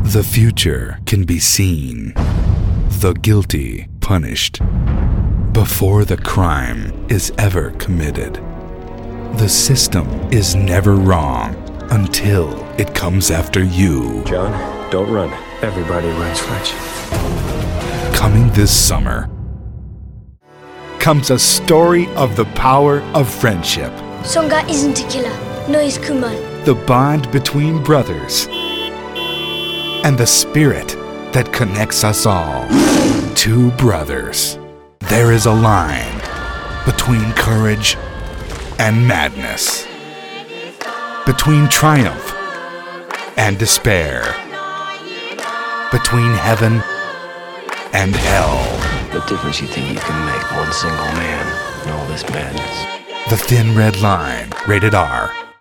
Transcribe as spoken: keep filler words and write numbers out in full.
The future can be seen, the guilty punished, before the crime is ever committed. The system is never wrong until it comes after you. John, don't run. Everybody runs, Fletch. Coming this summer comes a story of the power of friendship. Songa isn't a killer, nor is Kuman. The bond between brothers and the spirit that connects us all. Two brothers. There is a line between courage and madness, between triumph and despair, between heaven and hell. The difference you think you can make, one single man, in all this madness. The Thin Red Line, rated R.